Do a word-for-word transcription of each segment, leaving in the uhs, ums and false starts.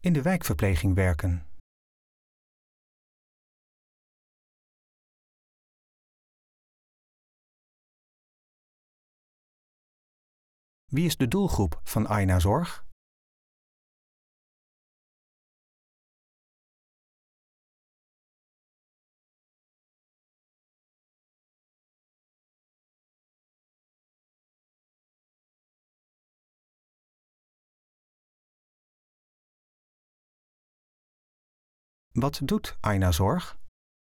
in de wijkverpleging werken? Wie is de doelgroep van Aina Zorg? Wat doet Aina Zorg?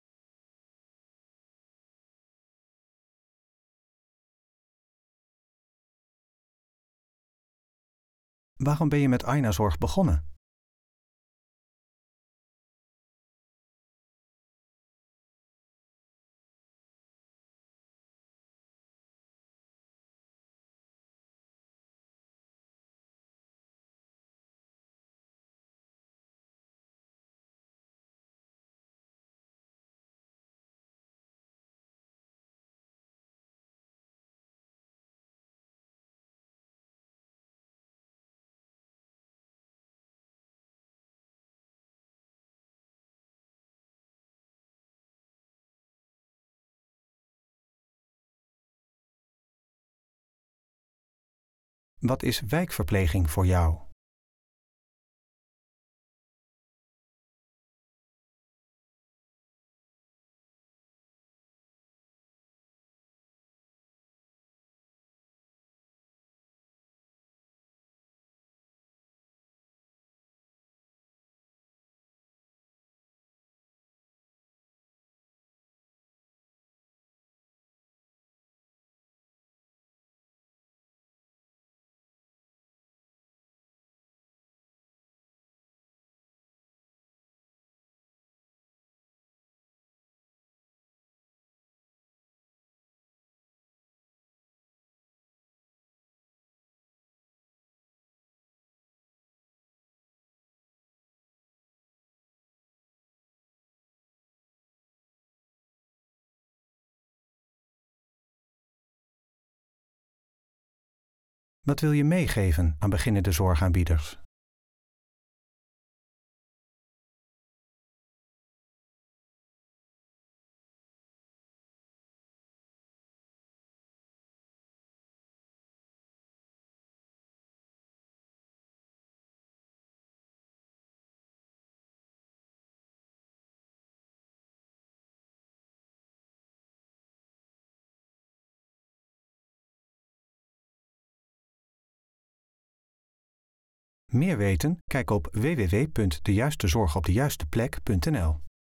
Waarom ben je met Aina Zorg begonnen? Wat is wijkverpleging voor jou? Wat wil je meegeven aan beginnende zorgaanbieders? Meer weten? Kijk op w w w punt de juiste zorg op de juiste plek punt n l.